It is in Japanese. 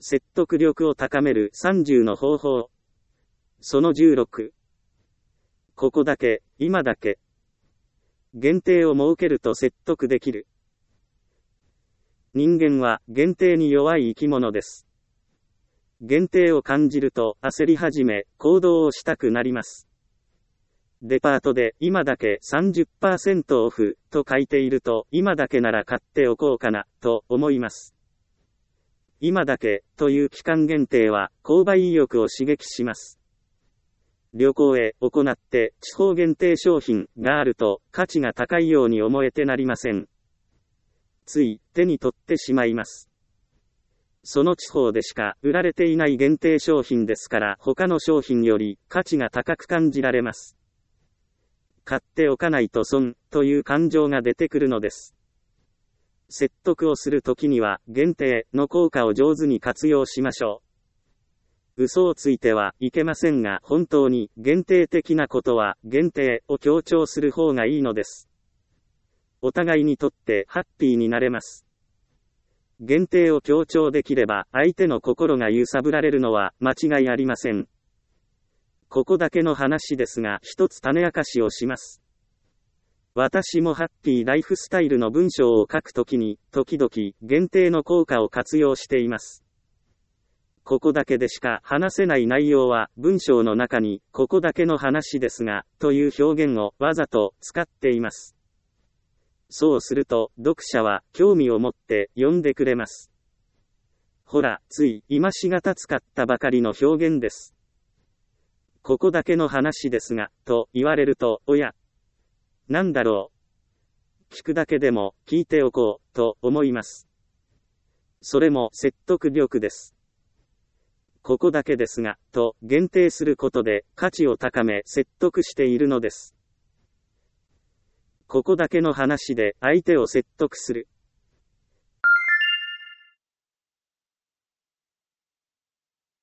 説得力を高める30の方法。その16。ここだけ、今だけ。限定を設けると説得できる。人間は限定に弱い生き物です。限定を感じると焦り始め、行動をしたくなります。デパートで今だけ 30% オフと書いていると今だけなら買っておこうかなと思います。今だけという期間限定は購買意欲を刺激します。旅行へ行って地方限定商品があると価値が高いように思えてなりません。つい手に取ってしまいます。その地方でしか売られていない限定商品ですから他の商品より価値が高く感じられます。買っておかないと損という感情が出てくるのです。説得をするときには限定の効果を上手に活用しましょう。嘘をついてはいけませんが本当に限定的なことは限定を強調する方がいいのです。お互いにとってハッピーになれます。限定を強調できれば相手の心が揺さぶられるのは間違いありません。ここだけの話ですが一つ種明かしをします。私もハッピーライフスタイルの文章を書くときに、時々限定の効果を活用しています。ここだけでしか話せない内容は文章の中に、ここだけの話ですが、という表現をわざと使っています。そうすると、読者は興味を持って読んでくれます。ほら、つい今しがた使ったばかりの表現です。ここだけの話ですが、と言われると、おや、なんだろう。聞くだけでも聞いておこうと思います。それも説得力です。ここだけですが、と限定することで価値を高め説得しているのです。ここだけの話で相手を説得する。